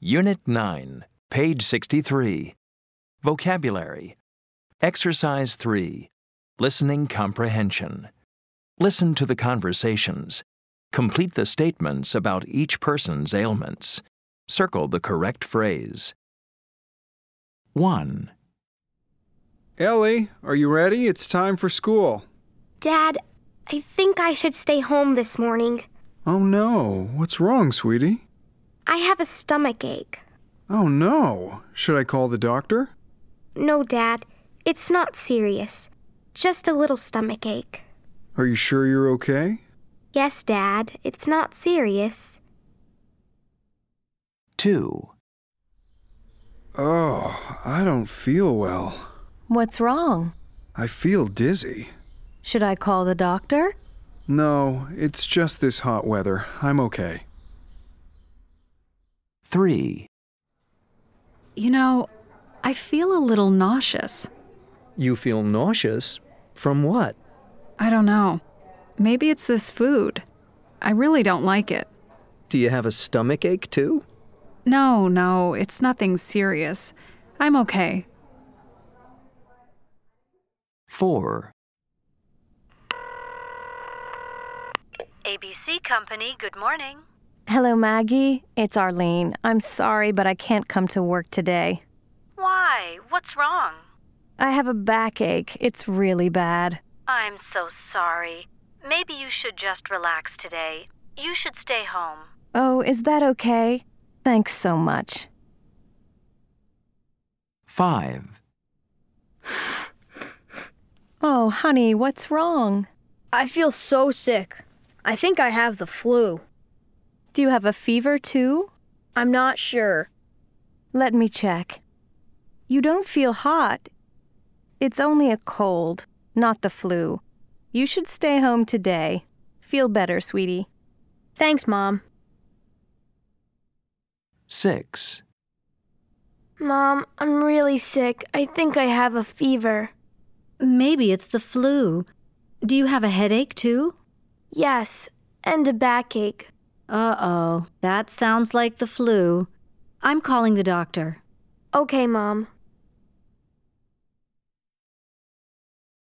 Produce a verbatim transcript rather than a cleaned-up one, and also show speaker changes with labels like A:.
A: Unit nine, page sixty-three. Vocabulary. Exercise three. Listening comprehension. Listen to the conversations. Complete the statements about each person's ailments. Circle the correct phrase. one.
B: Ellie, are you ready? It's time for school.
C: Dad, I think I should stay home this morning.
B: Oh no, what's wrong, sweetie?
C: I have a stomach ache.
B: Oh no, should I call the doctor?
C: No, Dad, it's not serious. Just a little stomach ache.
B: Are you sure you're okay?
C: Yes, Dad, it's not serious.
A: two.
B: Oh, I don't feel well.
D: What's wrong?
B: I feel dizzy.
D: Should I call the doctor?
B: No, it's just this hot weather. I'm okay.
A: three.
E: You know, I feel a little nauseous.
F: You feel nauseous? From what?
E: I don't know. Maybe it's this food. I really don't like it.
F: Do you have a stomach ache too?
E: No, no, it's nothing serious. I'm okay.
A: four.
G: A B C Company, good morning.
D: Hello, Maggie. It's Arlene. I'm sorry, but I can't come to work today.
G: Why? What's wrong?
D: I have a backache. It's really bad.
G: I'm so sorry. Maybe you should just relax today. You should stay home.
D: Oh, is that okay? Thanks so much.
A: five.
D: Oh, honey, what's wrong?
H: I feel so sick. I think I have the flu.
D: Do you have a fever too?
H: I'm not sure.
D: Let me check. You don't feel hot. It's only a cold, not the flu. You should stay home today. Feel better, sweetie.
H: Thanks, Mom.
A: six.
C: Mom, I'm really sick. I think I have a fever.
G: Maybe it's the flu. Do you have a headache too?
C: Yes, and a backache.
G: Uh-oh, that sounds like the flu. I'm calling the doctor.
C: Okay, Mom.